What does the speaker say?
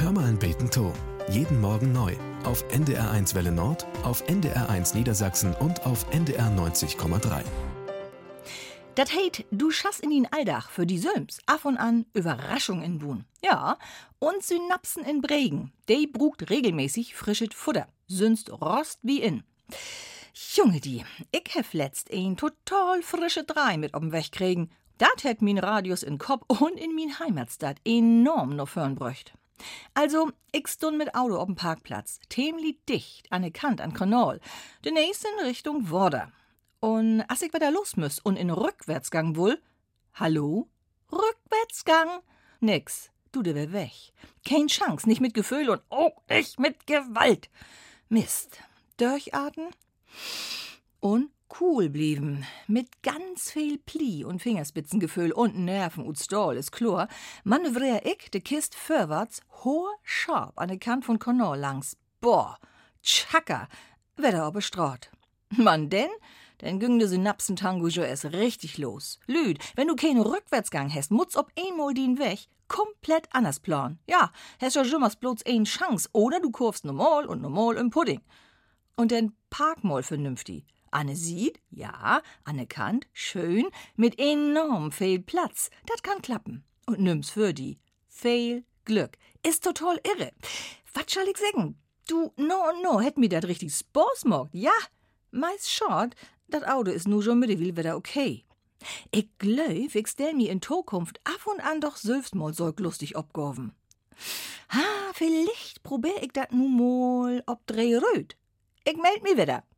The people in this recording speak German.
Hör mal ein Beten to. Jeden Morgen neu. Auf NDR1 Welle Nord, auf NDR1 Niedersachsen und auf NDR 90,3. Dat heit, du schass in den Alldach für die Söms. Af und an Überraschung in Buhn. Ja, und Synapsen in Bregen. Die brugt regelmäßig frisches Futter. Sünst rost wie in. Junge die, ich hef letzt ein total frische Drei mit ob'n Weg kriegen. Dat hätt min Radius in Kopf und in min Heimatstadt enorm no fürn bröcht. Also, ich stund mit Auto ob'n Parkplatz, tämlich dicht an der Kant an Kanal, de nächste in Richtung Worder. Und als ich wieder los müss und in Rückwärtsgang wohl, hallo? Rückwärtsgang? Nix, du de wär weg. Kein Chance, nicht mit Gefühl und ich mit Gewalt. Mist, durchatmen und cool blieben. Mit ganz viel Pli und Fingerspitzengefühl und Nerven und Stahl, ist klar, manövrier ich de Kist vorwärts, hoher scharf an der Kant von Kanal langs. Boah, tschakka, Wetter aber Straat. Mann, denn ging de Synapsentango jo erst richtig los. Lüd, wenn du keinen Rückwärtsgang hast, mutz ob einmal den Weg komplett anders plan. Ja, hast ja schon mal bloß ein Chance, oder du kurfst normal und normal im Pudding. Und dann park mal vernünftig. Anne sieht, ja, Anne Kant, schön, mit enorm viel Platz. Das kann klappen. Und nimm's für die. Viel Glück. Ist total irre. Was soll ich sagen? Du, no, hätt mir dat richtig Spaß gemacht. Ja, meist schad, dat Auto ist nu schon mittlerweile wieder okay. Ich glaub, ich stell mir in Zukunft ab und an doch selbst mal so lustig abgaven. Vielleicht probier ich dat nu mal ob dreh röt. Ich meld mich wieder.